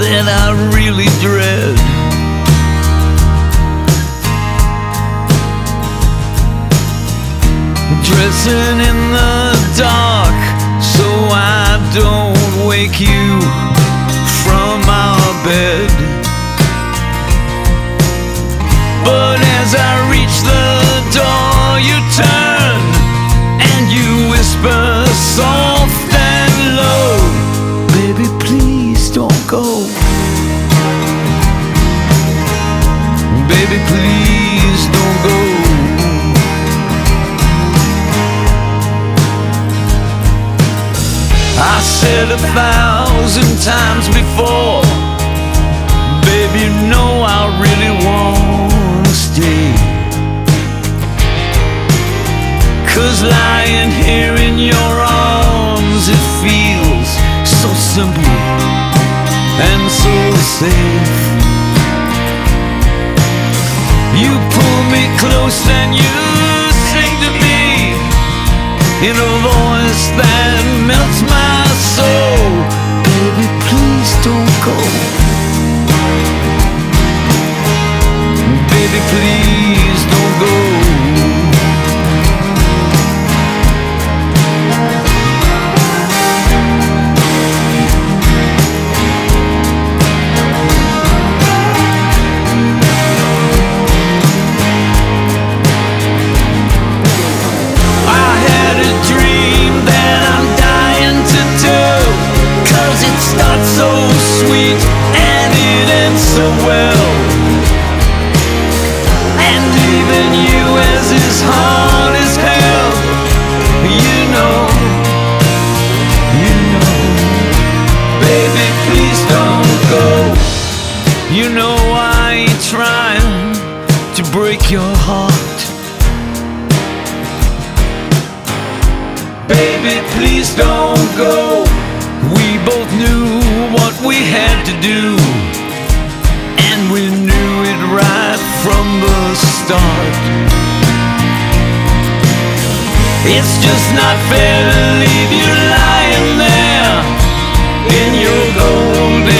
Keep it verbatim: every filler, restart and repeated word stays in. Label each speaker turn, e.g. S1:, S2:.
S1: that I really dread. Dressing in the dark so I don't wake you from our bed. But as I reach the door, you turn and you whisper soft and low, baby, please don't go. Baby, please don't go. I said a thousand times before, baby, you know I really wanna stay. 'Cause lying here in your arms, it feels so simple and so safe. You pull me close and you sing to me in a voice that melts my soul. Baby, please don't go. Baby, please don't go. So sweet and it ends so well. And even you, as his heart is held, you know, you know, baby, please don't go. You know I ain't trying to break your heart. Baby, please don't go. We both knew what we had to do, and we knew it right from the start. It's just not fair to leave you lying there in your golden